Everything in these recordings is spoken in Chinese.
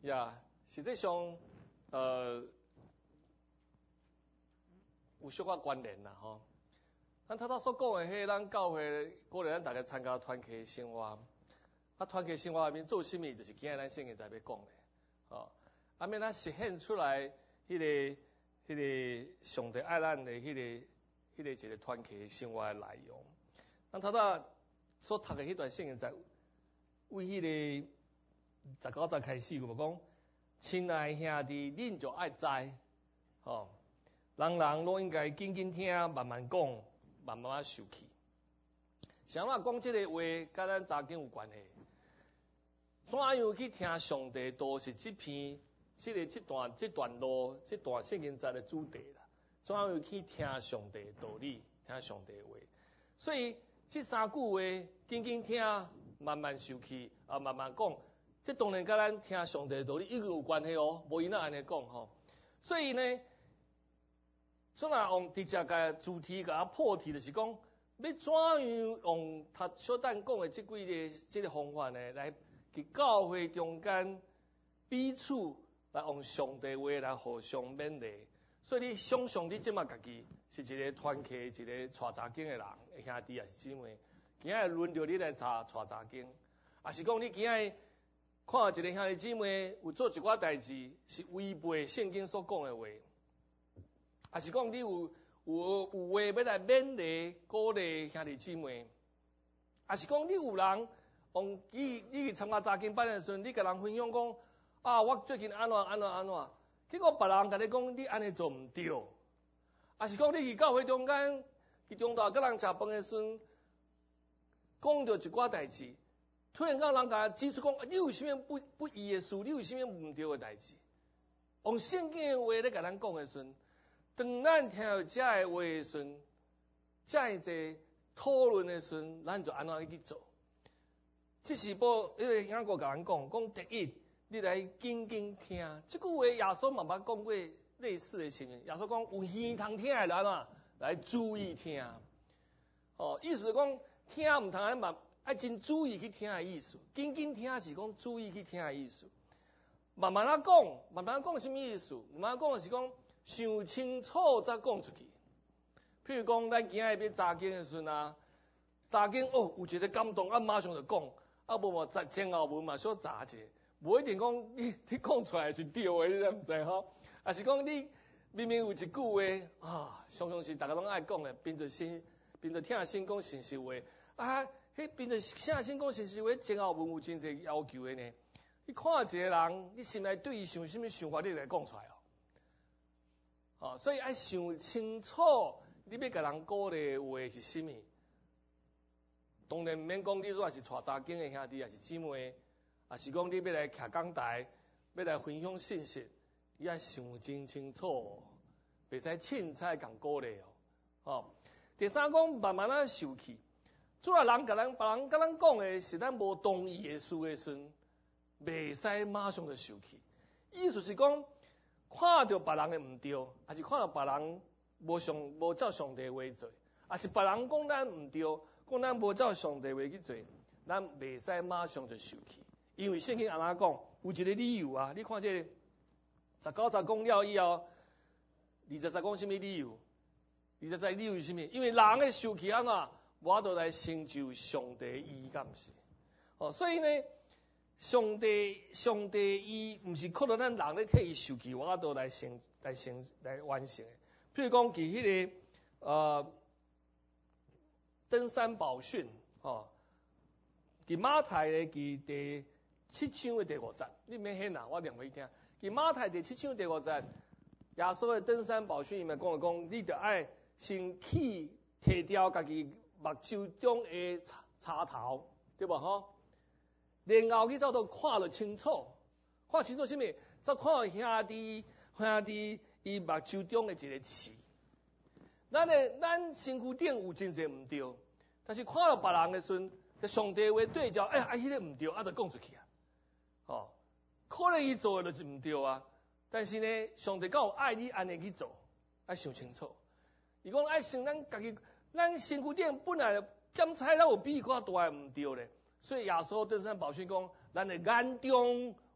呀，实际上有小可关联啦吼。咱头所讲的迄，咱教会鼓励咱大家参加团契生活。团契生活内面做甚物，就是今日咱圣经在要讲的。哦，免咱实现出来迄个上帝爱咱的迄个一个团契生活的内容。咱头所读的迄段圣经在为迄个19节开始，有无讲？亲爱兄弟，恁就爱知，吼，人拢应该紧紧听，慢慢讲，慢慢受气。想要讲这个话，甲咱查经有关系。怎样去听上帝道是这段路这段圣经节的主题啦。怎样去听上帝道理，听上帝话。所以这三句话，紧紧听，慢慢受气，慢慢讲。这当然甲咱听上帝道理一个有关系哦，无伊那安尼讲吼。所以呢，怎样用直接个主题甲破题，就是讲要怎样用他小等讲的这个方法呢，来伫教会中间彼此来用上帝话来互相勉励。所以你想象你即马家己是一个团契、一个带查经的人，兄弟也是姊妹，今日轮到你来带查经，也是讲你今日看到一个兄弟姊妹有做一寡代志是违背圣经所讲的话，也是讲你有话要来勉励鼓励兄弟姊妹，也是讲你有人用你去参加查经班的时候，你甲人分享讲我最近安怎，结果别人甲你讲你安尼做唔对，也是讲你去教会中间去中道甲人食饭的时候，讲到一寡代志。突然间，人甲指出讲，你有啥物不义的事，你有啥物唔对的代志？用圣经的话咧，甲咱讲的时，当咱听到这的话的时，这一个讨论的时，咱就安怎去做？这是因为英国甲咱讲第一，你来紧紧听。这句话耶稣慢慢讲过类似的情形。耶稣讲有耳通听的人来注意听。意思是讲听唔通安慢。爱真注意去听的意思，紧紧听是讲注意去听的意思。慢慢讲什么意思？慢慢讲是讲想清楚再讲出去。譬如讲，咱今日要查经的时候查经有一个感动，马上就讲，无前后文嘛小查者，无一定讲你讲出来是对的，你知唔知吼？也是讲你明明有一句话常常是大家拢爱讲的，凭着听先讲信实话迄凭着啥先讲信实话，前后文有真侪要求的呢？你看一个人，你心内对伊想什么想法，你来讲出来所以爱想清楚，你要甲人鼓励的话是什么？当然唔免讲你若是带查经的兄弟，也是姊妹，也是讲你要来徛讲台，要来分享信息，你爱想真清楚，袂使凊彩共鼓励第三讲慢慢受气。主要别人甲咱讲的是咱无同意的事的时，袂使马上就受气。意思是讲，看到别人的唔对，还是看到别人无照上帝话做，还是别人讲咱唔对，讲咱无照上帝话去做，咱袂使马上就受气。因为圣经安怎讲，有一个理由啊。你看这19节讲了以后，20节讲什么理由？20节理由是什么？因为人的受气安怎？我都来成就上帝意，敢毋是？所以呢，上帝意毋是靠到咱人咧替伊受气，我都来完成的。譬如讲，伫迄个登山宝训伫马太的伫第7章的第5节，你免显我念给你听。伫马太第7章第5节，耶稣的登山宝训里面讲，你着爱先去摕掉家己目睭中的插头，对无然后去走到看得清楚什么？再看兄弟伊目睭中的一个刺。咱身躯顶有真侪唔对，但是看到别人的时候，上帝话对照，迄个唔对，就讲出去可能伊做的就是唔对但是呢，上帝敢有爱你安尼去做，爱想清楚。伊讲爱想咱家己。咱身躯顶本来检查咱有比较大的唔对咧，所以耶稣登山宝训讲，咱的眼中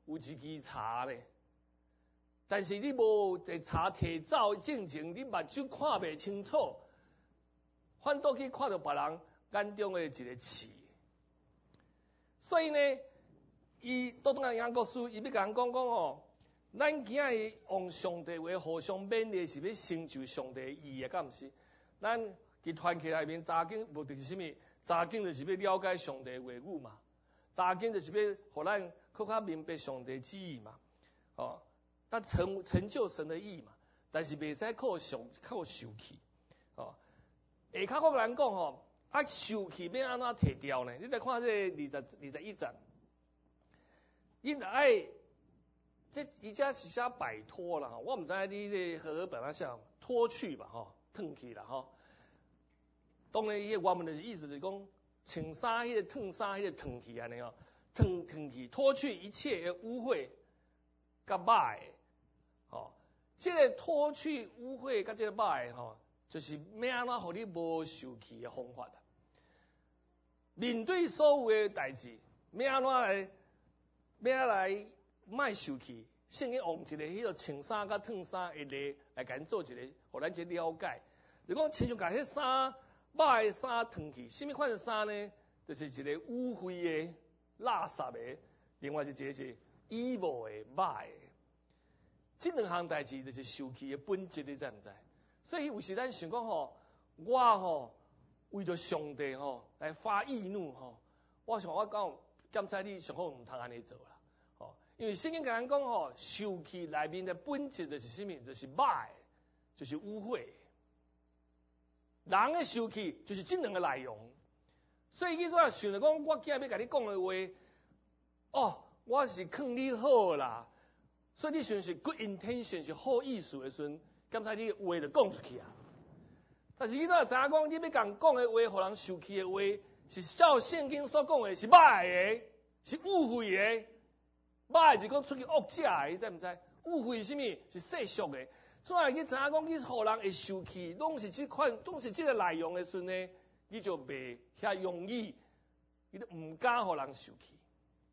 有一支茶咧，但是你无在茶摕走进前，你目睭看袂清楚，反倒去看到别人眼中的一个刺。所以呢，伊多东亚国师伊要甲人讲吼，咱今日用上帝话互相勉励，是要成就上帝意义，敢毋是？咱伫团契内面，查经目的是啥物？查经就是要了解上帝话语嘛，查经就是要互咱更较明白上帝旨意嘛，哦，那成就神的意嘛。但是袂使靠受气，哦。下骹我甲人讲吼，受气要安怎摕掉呢？你来看这21章，伊就爱伊遮是写摆脱啦，我毋知影你这和合本来写脱去吧，吼，褪去啦，吼。当然，伊个原文就是意思就是讲，穿衫迄个褪衫迄个褪去安尼哦，褪去脱去一切的污秽甲歹的，吼，这个脱去污秽甲这个歹的吼，就是要安怎互你无受气的方法啦。面对所有的代志，要安来卖受气，圣经用一个迄个穿衫甲褪衫的例来甲咱做一个，互咱一个了解。就讲亲像甲迄衫歹的衫褪去，什么款的衫呢？就是一个污秽的、垃圾的，另外一个是evil的、歹的。这两项代志就是受气的本质，你知毋知？所以有时咱想讲吼，我吼为着上帝吼来发义怒吼，我讲检察你上好毋通安尼做啦，吼，因为圣经甲咱讲吼，受气内面的本质就是啥物？就是歹，就是污秽。人的受气就是这两个内容。所以你怎想着讲，我今日要甲你讲的话，哦，我是劝你好啦，所以你想是 good intention 是好意思的时阵，检察你话就讲出去啊。但是你怎知影讲，你要甲人讲的话，互人受气的话，是照圣经所讲的是歹的，是污秽的。歹是讲出去恶食的，你知毋知？污秽是啥物？是世俗的。怎会去知影讲，你互人会受气，拢是这个内容的时阵呢？你就袂遐容易，你都毋敢互人受气。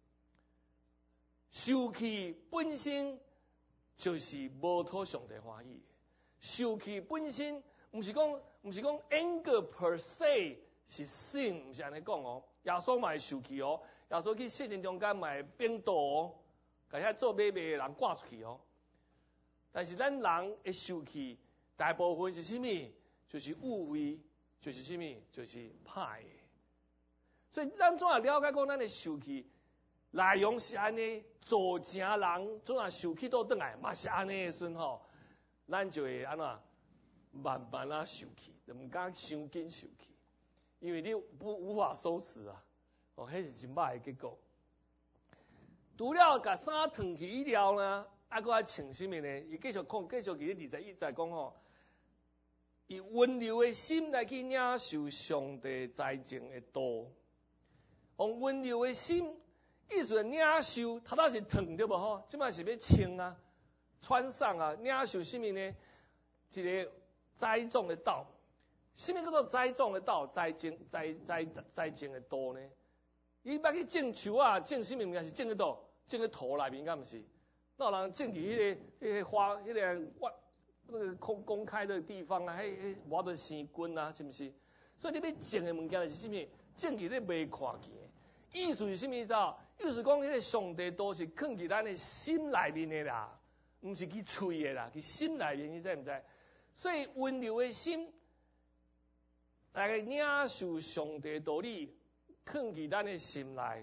受气本身就是无讨上帝欢喜的。受气本身毋是讲 anger per se 是sin，毋是安尼讲哦。耶稣嘛会受气哦，耶稣去圣经中间嘛会变道哦，甲遐做买卖的人赶出去哦。但是咱人会受气，大部分是啥物？就是误会，就是啥物？就是歹的。所以咱怎啊了解讲咱的受气内容是安尼，做正人怎啊受气倒转来嘛是安尼的时阵吼，咱就会安怎慢慢啊受气，就毋敢伤紧受气，因为你无法收拾啊，哦，迄是真歹的结果。除了甲衫褪去以了呢？搁爱穿什么呢？伊继续伫21节讲吼，以温柔的心来去领受上帝栽种的道，用温柔的心，意思领受，头头是褪对无吼？即摆是要穿啊，穿上啊，领受什么呢？一个栽种的道，什么叫做栽种的道？栽种的道呢？伊捌去种树啊，种什么物件是种喺倒？种喺土内面，敢毋是？那有人种伫迄个花，那个公开的地方啊，我都生根啊，是不是？所以你要种的物件就是什么？种伫咧未看见的，意思是什么意思啊？意思讲，迄个上帝都是藏伫咱的心内面的啦，毋是去喙的啦，去心内面，你知毋知？所以温柔的心，大家领受上帝道理，藏伫咱的心内，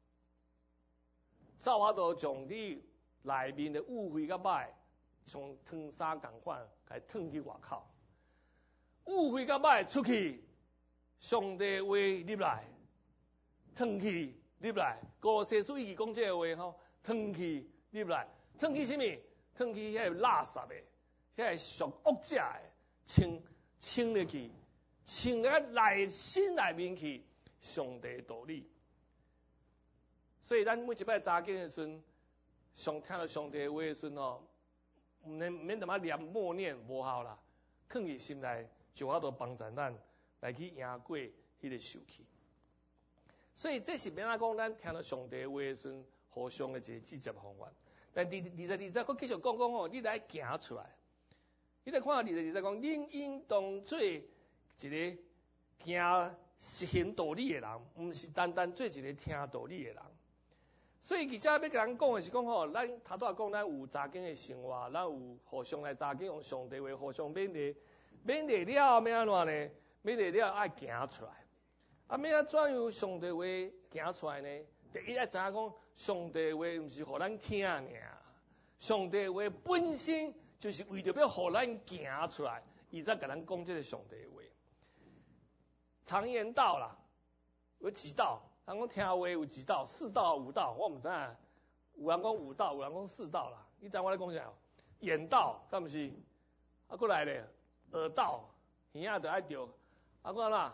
照我都将你内面的污秽甲歹，像褪衫共款，甲褪去外口。污秽甲歹出去，上帝话入来，褪去入来。哥西书伊讲这个话吼，褪去入来，褪去什么？褪去遐垃圾的，遐属恶者的，清入去，清入心内面去，上帝道理。所以咱每一摆查经的时阵，听到上帝的话的时阵吼，毋免踮念默念无效啦，藏伫心内，就我都帮助咱来去赢过迄个受气。所以这是免讲咱听到上帝的话的时阵， 互相的一个直接方法。但第二节佫继续讲哦，你来行出来。你来看第二节讲，恁应当做一个行实行道理的人，毋是单单做一个听道理的人。所以记者要甲人讲的是讲吼，咱头拄仔讲，咱有查经的生活，咱有互相来查经用上帝话互相勉励，勉励了要安怎呢？勉励了爱行出来。要怎样上帝话行出来呢？第一要知影讲，上帝话毋是互咱听尔，上帝话本身就是为着要互咱行出来，伊才甲咱讲这个上帝话。常言道啦，有几道。人讲听话有几道，4道5道，我毋知影。有人讲5道，有人讲4道啦。你知我咧讲啥？眼道，敢毋是？啊，过来咧，耳道，耳仔就爱着。啊，过来啦，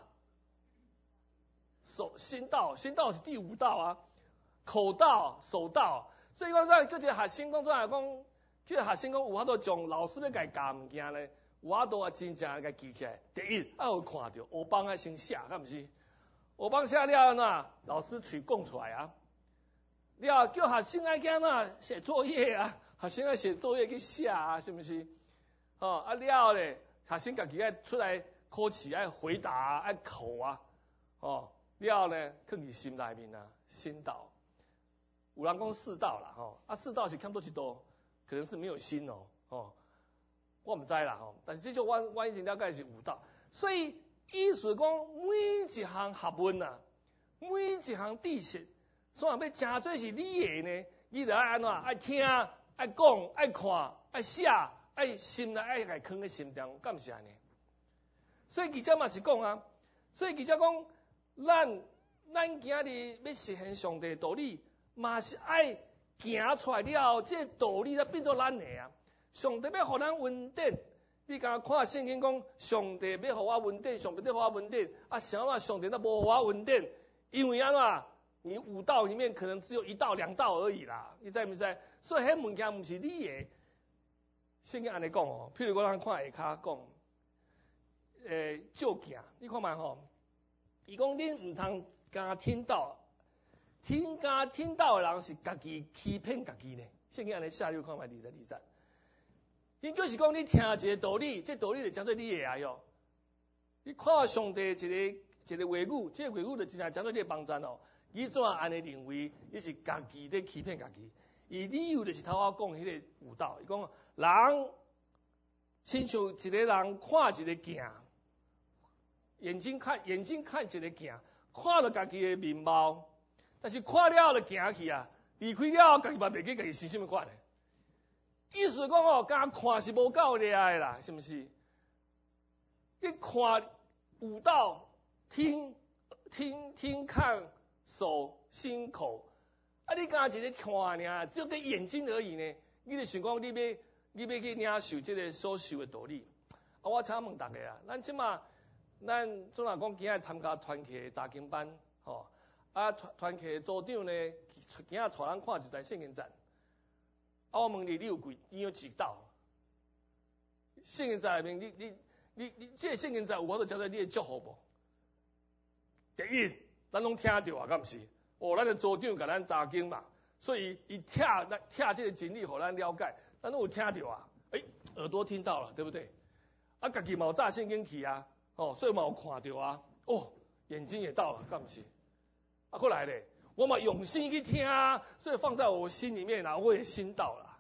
心道是第5道啊。口道、手道，所以讲咱叫一个学生讲出来讲，叫学生讲有法度从老师要甲伊教物件咧，有法度啊真正甲伊记起来。第一，有看着，黑板啊先写，敢毋是？黑板写了呐，老师取供出来啊。了叫学生爱怎呐写作业啊，学生爱写作业去写啊，是毋是？啊了咧，学生家己爱出来考试爱回答啊，爱考啊，了咧，放伫心内面啊，心道。有人讲4道啦，4道是欠多一道，可能是没有心我毋知啦但是这就我以前了解是5道，所以意思讲每一项学问啊，每一项知识，所以要真做是你的呢，你就爱安怎爱听、爱讲、爱看、爱写、爱心内爱甲放在心中，敢毋是安尼？所以记者嘛是讲啊，所以记者讲，咱今日要实现上帝的道理。嘛是爱行出来了，这道理才变做咱的啊！上帝要互咱稳定，你敢看圣经讲，上帝要互我稳定，上帝要互我稳定，啊，想啊上帝都无互我稳定，因为安怎？你5道里面可能只有1道2道而已啦，你知毋知？所以迄物件毋是你的。圣经安尼讲譬如咱看下骹讲，照镜，你看觅伊讲恁毋通敢听到。听到的人是家己欺骗家己呢。圣经安尼写，你看卖20节。伊就是讲你听一个道理，这道理就讲做你的啊哟。你看上帝一个话语，这个话语就真正讲做你的帮助你怎安尼认为，伊是家己在欺骗家己？伊理由就是头仔讲迄个5道，伊讲人亲像一个人看一个镜，眼睛看一个镜，看到家己的面貌。但是看了就行去啊，离开了家己嘛袂记家己是啥物款的。意思讲敢看是无够厉害啦，是毋是？你看5道，听、看、手、心、口，啊，你敢一个看尔，只有个眼睛而已呢。你就想讲你要去领受这个所受的道理。啊，我请问大家啊，咱即马总若讲今日参加团契查经班，团契组长呢，今日带咱看一台圣经站。我问你有几道？圣经站内面，你这个圣经站有法度交代你的祝福无？第一，咱拢听着啊，敢毋是？咱的组长甲咱查经嘛，所以伊拆这个真理，互咱了解，咱拢有听着啊。耳朵听到了，对不对？啊，家己嘛有炸圣经去啊，所以嘛有看着啊。眼睛也到了，敢毋是？过来咧，我嘛用心去听啊，所以放在我心里面啦，我也心到了。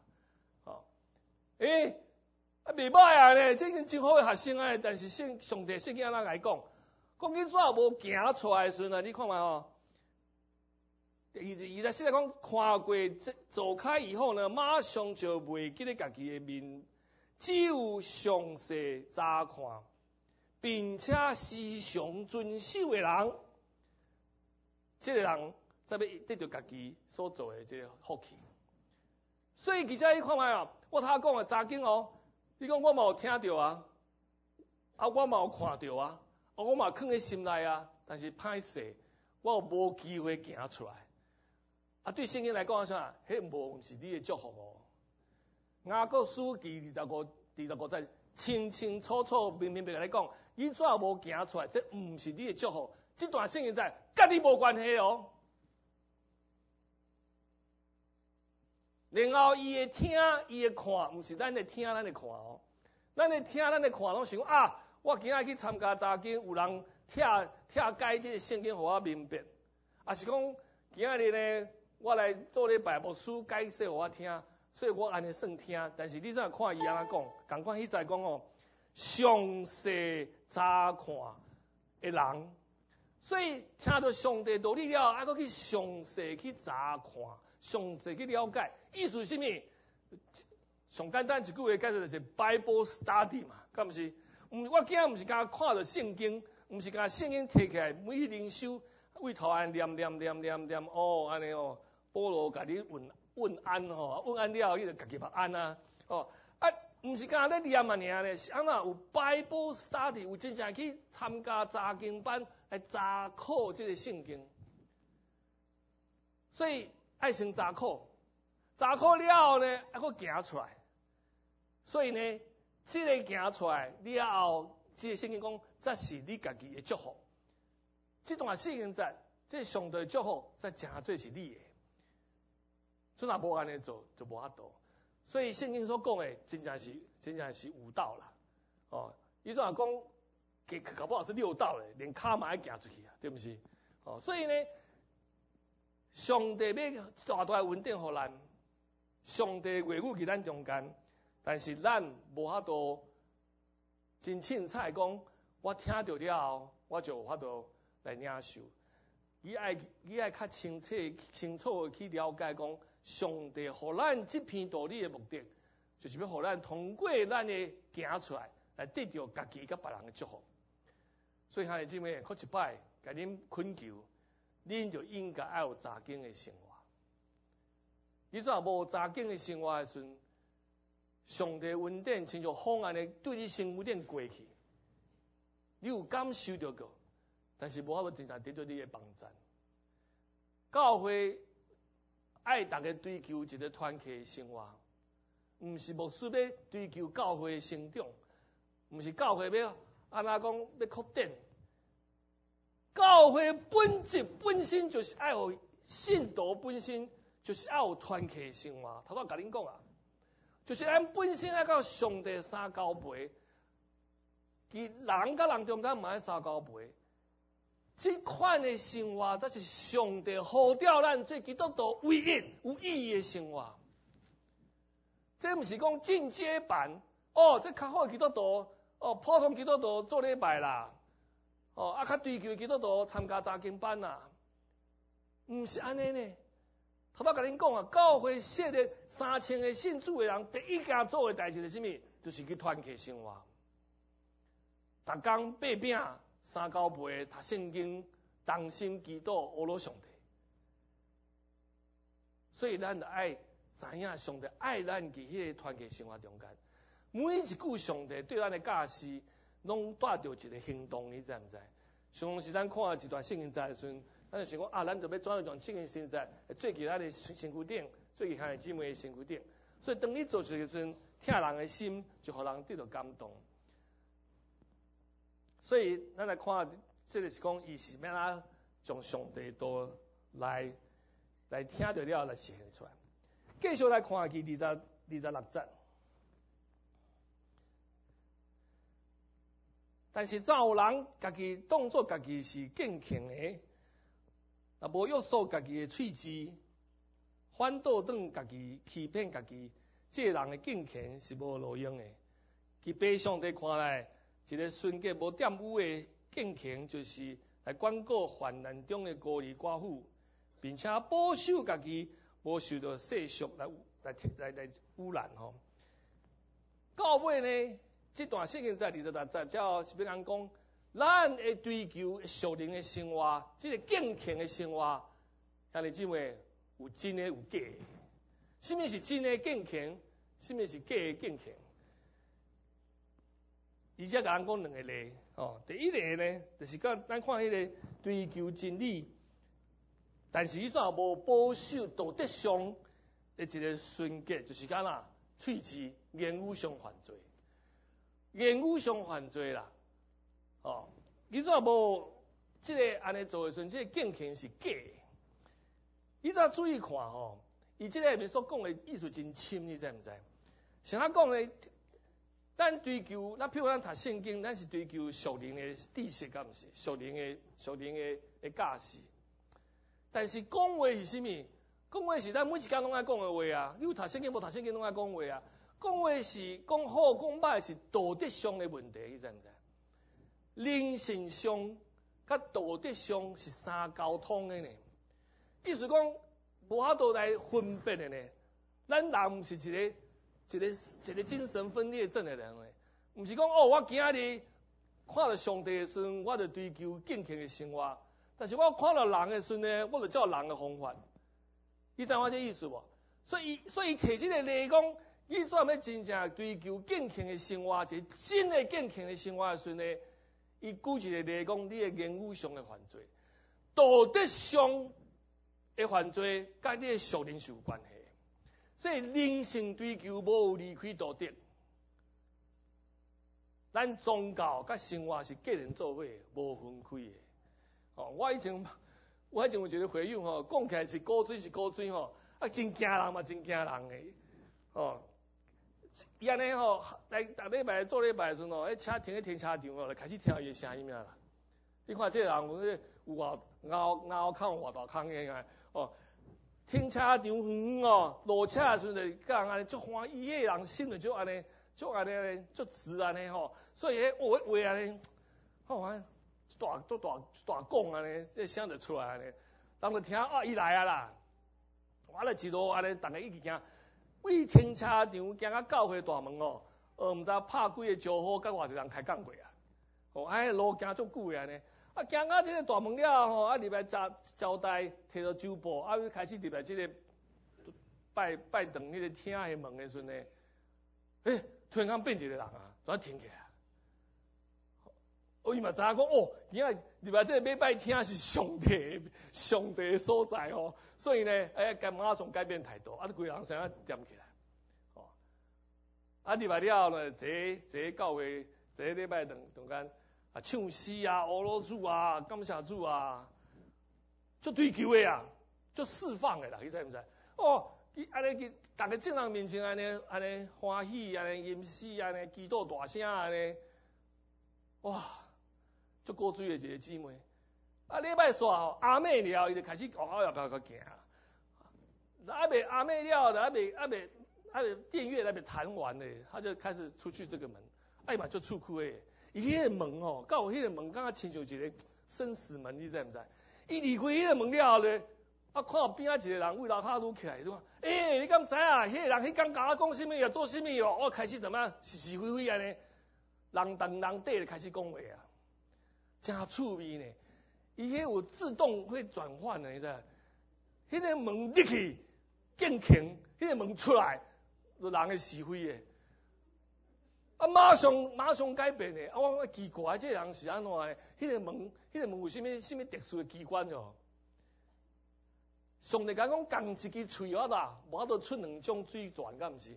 袂歹啊咧，这是真好的学生啊，但是上帝圣经安怎来讲？讲你怎无行出来的时阵啊？你看嘛伊在现在讲看过走开以后呢，马上就袂记得家己的面，只有详细查看，并且时常遵守的人。这个人才要得到家己所做的这个福气。所以记者你看卖我头讲的查经你讲我嘛有听到啊，我嘛有看到啊，我嘛放在心内啊，但是歹势，我无机会行出来。对圣经来讲啥？迄无是你的祝福雅各书第25节清清楚楚、明明白白来讲，你怎无行出来？这毋是你的祝福。这段圣经在甲你无关系然后伊会听，伊会看，毋是咱会听，咱会看哦。咱会听，咱会看，拢想啊，我今仔去参加查经，有人拆解这个圣经，互我明白。啊是讲今仔日呢，我来做礼拜牧师解释互我听，所以我安尼算听。但是你怎看伊安怎讲？共款迄在讲哦，详细查看的人，所以听到上帝道理了，还佫去详细去查看，详细去了解。意思是啥物？上简单一句话解释就是 Bible study 嘛，敢毋是？我今仔毋是甲看着圣经，毋是甲圣经摕起来每日灵修，为头安念，哦，安尼哦，保罗甲你问安吼，问安了，你就家己嘛安啊，哦，毋是甲咧念啊尔咧，是安那有 Bible study， 有真正去参加查经班来查考这个圣经，所以爱先查考，查考了后呢，还佫行出来。所以呢，这个行出来了后，这个圣经讲，这是你家己的祝福。这段圣经节，这上帝的祝福，这真做是你的。所以若无安尼做，就无法度。所以圣经所讲的，真正是有道啦。哦，伊怎讲，搞不好是六道嘞，连骹嘛爱行出去啊，对不是？哦，所以呢，上帝要大大稳定互咱，上帝话语伫咱中间。但是咱无法度真凊彩讲，我听到了后，我就有法度来领受。伊爱较清楚去了解讲，上帝互咱这篇道理的目的，就是要互咱通过咱的行出来，来得到家己甲别人的祝福。所以兄弟姊妹，搁一摆甲恁恳求，恁就应该要有查经的生活。你若无查经的生活的时阵，上帝恩典亲像风安尼对你身躯顶过去，你有感受到过，但是无法度真正得到你的帮助。教会爱大家追求一个团契的生活，毋是牧师要追求教会的成长，毋是教会要安怎讲要扩展。教会本质本身就是爱有信徒本身就是爱有团契的生活。头先甲恁讲啊。就是咱本身爱到上帝三交陪，人甲人中间嘛爱三交陪，这款的生活才是上帝呼召咱做基督徒唯一有意义的生活。这毋是讲进阶版，哦，这较好的基督徒，哦，普通基督徒做礼拜啦，哦，较追求基督徒参加查经班啦，毋是安尼呢。头先甲恁讲啊，教会设立3000个信主的人，第一件做的代志是啥物？就是去团契生活，逐工爬饼、三交陪、读圣经、同心祈祷、阿罗上帝。所以咱就爱知影上帝爱咱伫迄个团契生活中间，每一句上帝对咱的教示，拢带着一个行动，你知毋知？上是咱看一段圣经节的时阵。咱就想讲啊，咱就要转一种圣经现在做其他的身躯顶，做其他的姊妹的身躯顶。所以当你做一个时阵，听人的心，就互人得到感动。所以咱来看，这个是讲，伊是要哪从上帝道来听到了来实现出来。继续来看去26节。但是怎有人家己当作家己是敬虔的？若无约束家己的喙齿，反倒当家己欺骗家己，这人的敬虔是无路用的。其被上帝看来，一个纯洁无玷污的敬虔，就是来管顾患难中的孤儿寡妇，并且保守家己无受到世俗来污染吼。到尾呢，这段圣经在26节，就是要讲。咱会追求属灵的生活，这个敬虔的生活，兄弟姊妹有真的有假的。什么是真的敬虔？什么是假的敬虔？而且甲咱讲两个例哦。第一个呢，就是咱看迄个追求真理，但是伊怎无保守道德上的一个纯洁，就是干啦，喙齿言语上犯罪，言语上犯罪啦。哦，你怎无这个安尼做的时阵，这个敬虔是假的。你怎注意看吼？ 伊即个里面所讲的意思真深，你知唔知？像他讲的，咱追求，譬如咱读圣经，咱是追求属灵的知识，敢毋是？属灵的教识。但是讲话是啥物？讲话是咱每一天拢爱讲的话啊！你有读圣经无读圣经拢爱讲话啊！讲话是讲好讲歹是道德上的问题，你知唔知？灵性上甲道德上是三交通的呢。意思讲无法度来分辨的呢。咱人毋是一个精神分裂症的人呢，毋是讲哦，我今日看到上帝的时阵，我就追求敬虔的生活。但是我看到人的时呢，我就照人的方法。你知我这意思无？所以摕这个例讲，你怎要真正追求敬虔的生活，一个真的敬虔的生活的时呢，伊举一个例讲，你的言语上的犯罪，道德上的犯罪，甲你的属灵是有关系。所以灵性追求无离开道德，咱宗教甲生活是结连做伙，无分开的。哦，我以前有一个会友吼，讲起来是古水吼，啊真惊人嘛，真惊人的。哦，伊安尼吼来逐礼拜做礼拜的时阵吼，迄车停停车场吼，就开始听伊的声音啦。你看这个人有拗口偌大空个哦。停车场远哦，落车的时阵就甲人安尼足欢喜，迄个人心里就安尼，足直安尼吼，所以迄话安尼，好安大讲安尼，这声就出来安尼，人就听哦，伊来啊啦，我咧一路安尼，逐个一直行，为停车场行到教会大门哦，毋知拍几个招呼，甲偌济人开讲过啊，哦，路行足久安尼。啊，行到这个大门了吼，啊入来招待，摕到酒报，啊开始入来这个拜堂迄个厅的门的时阵呢，突然间变一个人啊，怎停起来？伊嘛知影讲哦，今仔入来这个拜厅是上帝的所在哦，所以呢，马上改变态度，啊，规个人先啊掂起来，哦，啊入来了呢，坐教会，坐礼拜堂间。啊，唱诗啊，俄罗主啊，感谢主啊，足追求的啊，足释放的啦，你知唔知？哦，安尼大家正人面前安尼欢喜，安尼吟诗，安尼祈祷大声安尼，哇，足古锥的一个姊妹。啊，礼拜煞吼，阿妹了，伊就开始后要行。阿妹了，阿妹电乐那边弹完嘞，他就开始出去这个门，哎嘛就出去诶。伊迄个门哦，到迄个门，敢若亲像一个生死门，你知毋知？伊离开迄个门了后咧，啊，看到边仔一个人为楼骹愈起来，说：你敢知啊？迄个人迄天甲我讲什么啊？做什么哦？我开始怎么样？是非非安尼，人当人底开始讲话啊，真趣味呢。伊迄有自动会转换的，你知？迄个门入去，更强；迄个门出来，就人的是非的。啊！马上改变的。啊！我奇怪，这个人是安怎的？迄个门有什么特殊的机关哦？上帝讲共一支喙啊啦，无法度出两种水泉，敢毋是？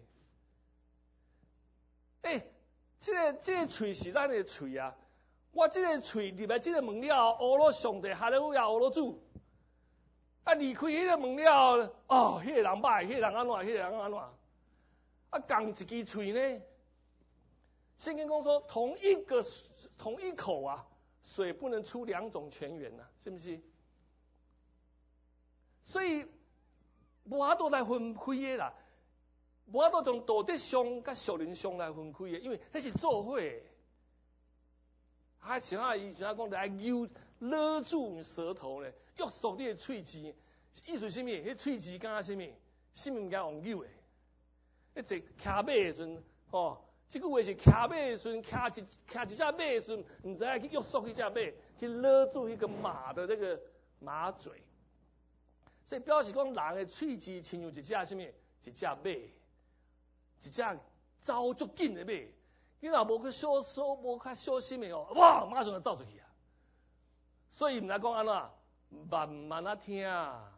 这个喙是咱的喙啊！我这个喙入来这个门了，乌罗上帝，哈利路亚，乌罗主。啊！离开迄个门了，哦，迄个人歹，迄个人安怎，迄个人安怎？啊！共一支喙呢？圣经讲说，同一口啊，水不能出两种泉源呐，是不是？所以无法度来分开的啦，无法度从道德上甲属灵上来分开的，因为迄是做伙的。想啊，伊想讲来勒住你舌头呢，约束你的喙齿，意思是啥物？迄喙齿敢若啥物？什么物件用扭的？迄骑马的时阵，吼。这句话是骑马的时阵，骑一只马的时阵，唔知影去约束迄只马，去勒住迄个马的这个马嘴，所以表示讲人的喙齿亲像一只什么？一只马，一只走足紧的马。你若无去无较小心的哦，哇，马上就走出去啊！所以唔来讲安怎，慢慢啊听，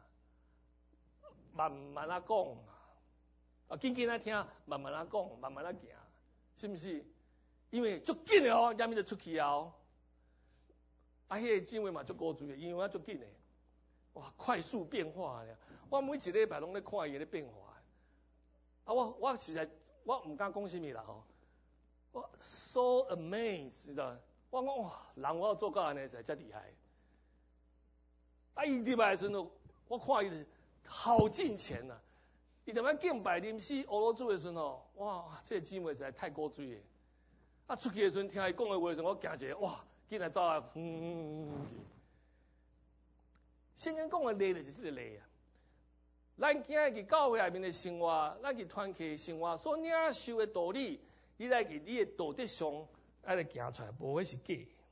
慢慢啊讲，啊紧紧啊听，慢慢啊讲，慢慢啊行。是不是？因为足紧的哦，下面就出去啊哦。啊，迄个姊妹嘛足古锥的，因为我足紧的。 哇，快速变化呀！我每一礼拜拢咧看伊咧变化。啊，我实在我唔敢讲什么啦吼，我 so amazed， 知道？我讲哇，人我要做到安尼实在真厉害。啊，伊入来的时候，我看伊好进前呐，伊踮咧敬拜临死俄罗斯的时候，哇，这个姊妹实在太古锥的。啊，出去的时候听伊讲的话的时候，我惊一下，哇，竟然走来，圣经讲的例就是这个例啊。咱今日去教会内面的生活，咱去团契的生活，所领受的道理，你来去你的道德上爱来行出来，无会是假。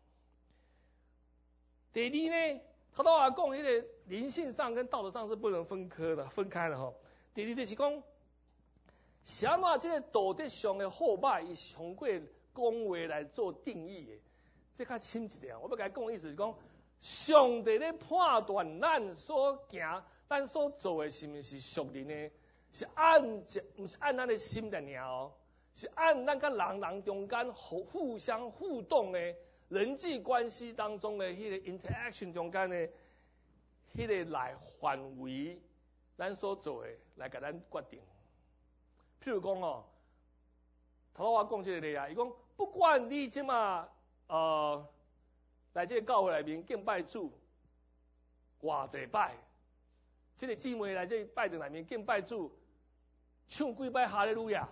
第二呢，头头也讲，迄个灵性上跟道德上是不能分开的吼。第二就是讲，是安怎这个道德上的好歹，以通过讲话来做定义的，这较深一点。我要甲你讲的意思是讲，上帝咧判断咱所行。咱所做的是毋是属灵的？是毋是按咱的心来量哦，是按咱甲人中间互相互动的人际关系当中的迄个 interaction 中间的迄个来范围，咱所做的来甲咱决定。譬如讲哦，头我讲这个例啊，伊讲不管你即马来这个教会内面敬拜主偌济摆。这个姊妹来这拜堂内面敬拜主，唱几摆哈利路亚，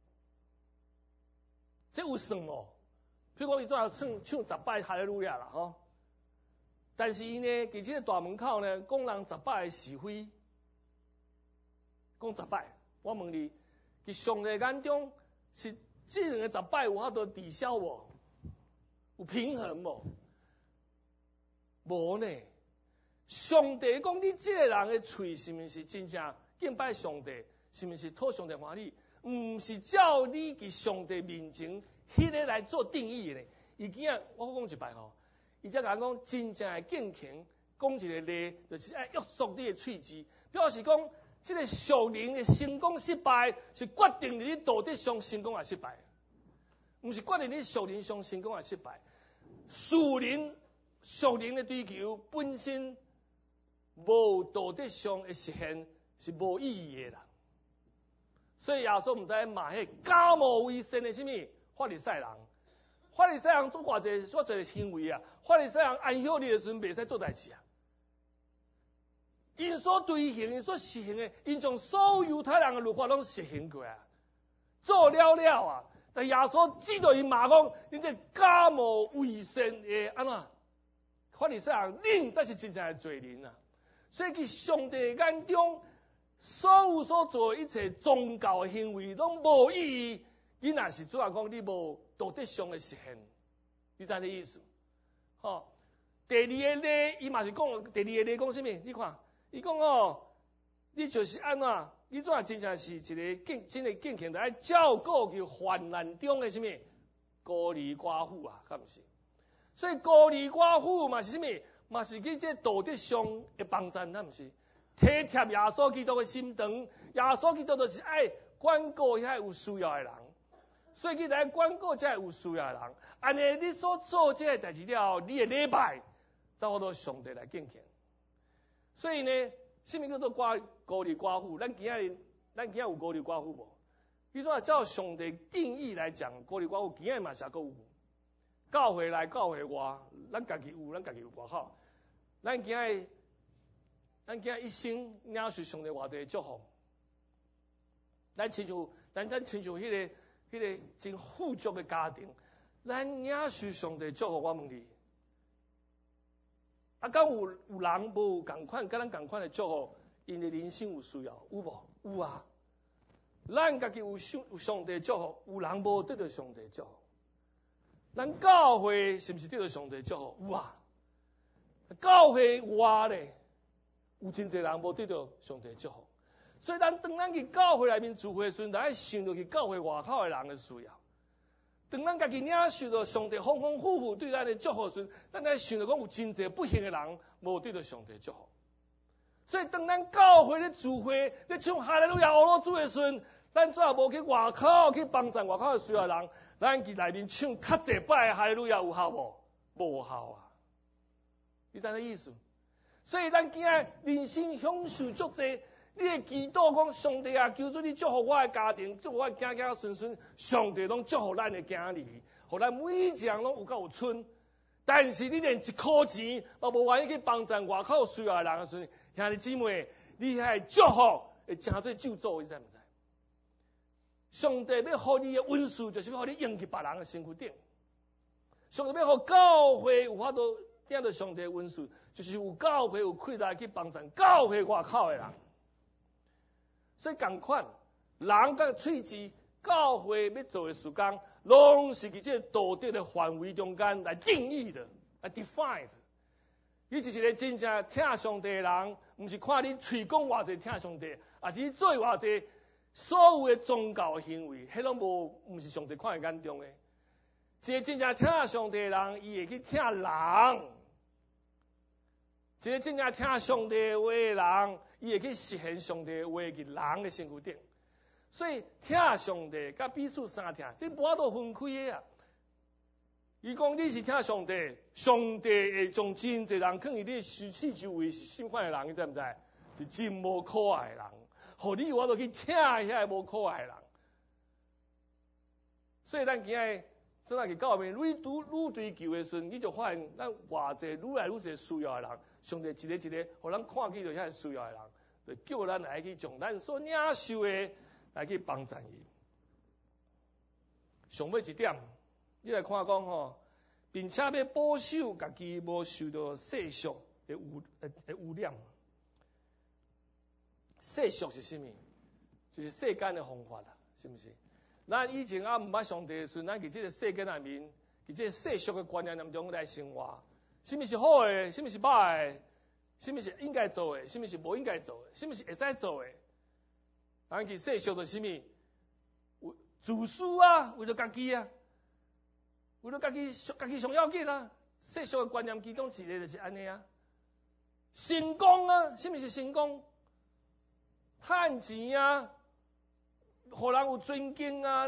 这有算哦。譬如讲，伊最后唱10摆哈利路亚啦吼。但是伊呢，伫这个大门口呢，讲人10摆的是非，讲10摆。我问你，伫上帝眼中是这两个10摆有法度抵消无？有平衡无？无呢。上帝讲，你这个人的嘴是毋是真正敬拜上帝？是毋是讨上帝欢喜？毋是照你伫上帝面前迄个来做定义的。伊今仔我讲一摆吼，伊才讲真正的敬虔，讲一个例，就是爱约束你的喙齿，表示讲这个属灵的成功失败，是决定你道德上成功还失败，毋是决定你属灵上成功还失败。属灵的追求本身。无道德上的实现是无意义的啦，所以耶稣毋知骂迄假冒为善的什么法利赛人，法利赛人做偌济行为啊，法利赛人按晓你的时阵袂使做代志啊，因所推行、因所实行的，因将所有犹太人的律法拢实行过啊，做了啊，但耶稣指着因骂讲，因这假冒为善的安怎？法利赛人，恁才是真正的罪人啊！所以，伫上帝眼中，所有所做的一切宗教的行为，拢无意义。你若是主要讲你无道德上的实现，你知这意思？吼，第二个例，伊嘛是讲第二个例讲什么？你看，伊讲哦，你就是安怎？你怎真正是一个真个敬虔，爱照顾去患难中的什么孤儿寡妇啊？敢毋是？所以孤儿寡妇嘛是什么？嘛是去这道德上的帮衬，那毋是体贴耶稣基督的心肠。耶稣基督就是爱管顾遐有需要的人，所以去来管顾遮有需要的人。安尼你所做这个代志了后，你的礼拜才好到上帝来敬虔。所以呢，什么叫做孤儿寡妇？咱今仔有孤儿寡妇无？你说照上帝定义来讲，孤儿寡妇今仔嘛是还有。教会内教会外，咱家己有外口。咱今仔一生领受上帝偌地祝福，咱亲像迄个真富足的家庭，咱领受上帝祝福。我问你，敢有人无共款，甲咱共款的祝福，因的人生有需要，有无？有啊。咱家己有上帝祝福，有人无得到上帝祝福。咱教会是毋是得到上帝祝福？有啊。教会外咧，有真侪人无得到上帝祝福，所以当咱去教会内面聚会时阵，咱爱想到去教会外口的人的需要。当咱家己领受到上帝丰丰富富对咱的祝福时，咱爱想到讲有真侪不幸的人无得到上帝祝福。所以当咱教会咧聚会咧唱哈利路亚、俄罗主的时阵，咱最后无去外口去帮衬外口的需要人，咱去内面唱较济摆哈利路亚有效无？无效啊！你知影意思？ 所以咱今仔人生享受足济，你会祈祷讲上帝啊，求主你祝福我的家庭，祝福我行行顺顺，上帝拢祝福咱的囝儿，互咱每一项拢有够有春。但是你连一块钱嘛无愿意去帮助外口需要的人的时阵，兄弟姊妹，你遐祝福会成做咒诅，你知毋知？上帝要互你的恩赐，就是要互你用去别人的身躯顶。上帝要互教会有法度听到上帝的恩赐，就是有教会有气力去帮助教会外口的人。所以同款，人甲喙齿，教会要做的事工，拢是伫这个道德的范围中间来定义的，来 define 的。你就是一个真正听上帝的人，毋是看你喙讲偌济听上帝，也是你做偌济所有的宗教的行为，迄拢毋是上帝看在眼中的。一个真正听上帝的人，伊会去听人；一个真正听上帝的话的人，伊会去实现上帝的话伫人的身躯顶。所以听上帝甲彼此相听，这无法度分开的啊。伊讲你是听上帝，上帝会将真侪人放伫你四周围是什款的人，你知毋知？是真无可爱的人，互你有法度去听遐无可爱的人。所以咱今日真正去教会愈追求的时阵，你就发现咱偌济愈来愈侪需要的人，上帝一个一个，互咱看起着遐需要的人，就叫咱来去将咱所领受的来去帮助伊。上尾一点，你来看讲吼，并且要保守家己无受到世俗的污染。世俗是啥物？就是世间的方法啦，是毋是？咱以前毋捌上帝的时阵，咱伫即个世间内面，伫即个世俗的观念当中来生活。什物是好的？什物是歹的？什物是应该做的？什物是无应该做的？什物是会使做的？咱去世俗就是啥物？自私啊，为了家己啊，为了家己上要紧啊。世俗的观念其中一个就是安尼啊。成功啊，什物是成功？趁钱啊，互人有尊敬啊，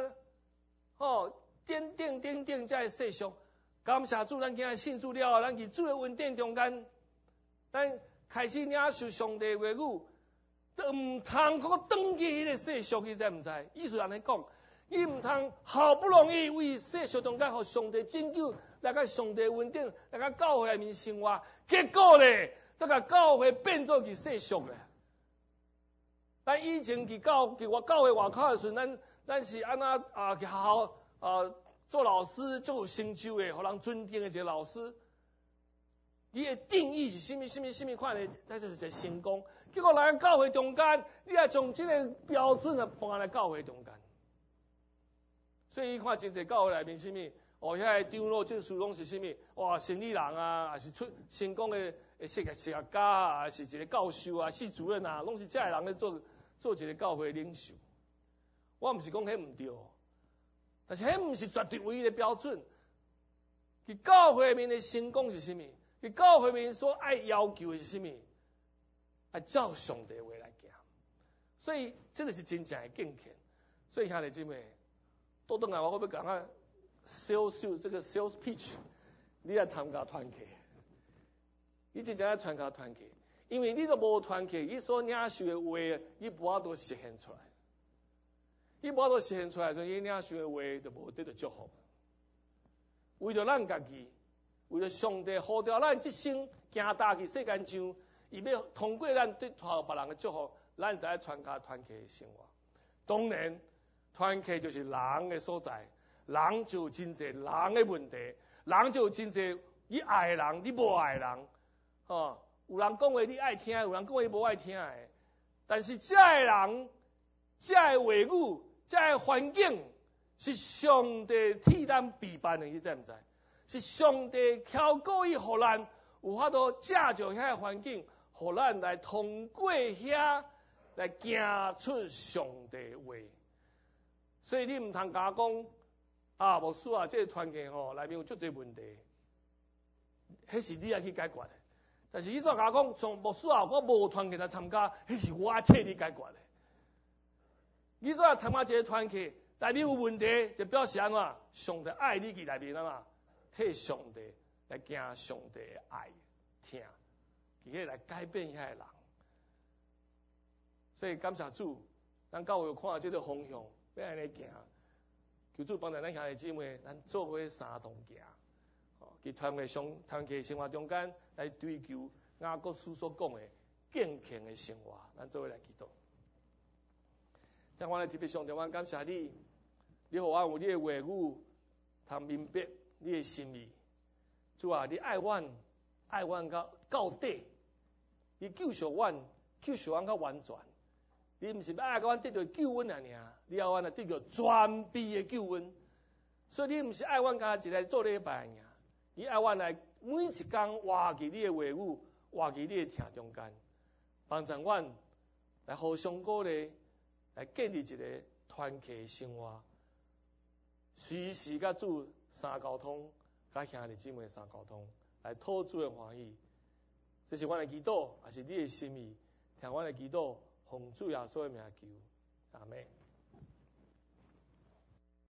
等，才会世俗。感谢主，咱今日信主了，咱伫主的恩典中间，咱开始领受上帝的话语，都毋通搁转去迄个世俗，你知毋知？意思安尼讲，你毋通好不容易为世俗中间互上帝拯救，来甲上帝恩典，来甲教会内面生活，结果咧，再甲教会变做去世俗咧。咱以前伫教会外口的时阵，咱是安那去学校做老师，足有成就的，互人尊敬的一个老师。伊的定义是什么款的？那就是一个成功。结果来教会中间，你也将这个标准搬来教会中间。所以你看真侪教会内面什么？遐长老证书拢是什么？哇，生理人啊，还是出成功的设计家啊，还是一个教授啊、系主任啊，拢是这样的人咧做一个教会领袖。我毋是讲迄毋对，但是迄毋是绝对唯一的标准。伫教会面的成功是什么？伫教会面所爱要求的是什么？爱照上帝话来行。所以这个是真正的敬虔。所以兄弟姊妹，倒转来我要讲啊。这个 sales pitch， 你来参加团契，你真正要参加团契，因为你都无团契，你所领受的话，你无法度实现出来。你无法度实现出来，所以你领受的话就无得到祝福。为了咱家己，为了上帝呼召咱一生行大去世间上，伊要通过咱对讨别人的祝福，咱就要参加团契的生活。当然，团契就是人的所在。人就有真侪人的问题，人就有真侪你爱的人，你无爱的人，有人讲话你爱听，有人讲话无爱听的。但是这个人、这个话语、这个环境，是上帝替咱备办的，你知唔知？是上帝巧故意互咱有法度借着遐个环境，互咱来通过遐来行出上帝的话。所以你唔通甲我讲。牧师啊，这个团契内面有足侪问题，迄是你爱去解决的。但是你怎甲我讲，从牧师啊，我无团契来参加，迄是我替你解决的。你怎参加这个团契内面有问题，就表示安怎？上帝爱你去内面替上帝来行上帝的爱，听伊迄来改变遐个人。所以感谢主，咱教会有看到这个方向，要安尼行。求主帮助咱兄弟姊妹，咱做伙相同行。伫团契生活中间来追求雅各书所讲的健康的生活，咱做伙来祈祷。听我来特别上帝，我感谢你，你互我有你的话语，通明白你的心意。主啊，你爱阮到底，你救赎阮较完全。你毋是要爱阮得到救恩尔，你要阮得到全备的救恩。所以你毋是爱阮家一来做礼拜尔，你爱阮来每一工活伫你的话语，活伫你的听中间，帮助阮来互相鼓励，来建立一个团契生活，随时甲主相沟通，甲兄弟姊妹相沟通，来讨主的欢喜。这是阮的祈祷，也是你的心意。听阮的祈祷，奉主耶稣的名求，阿门。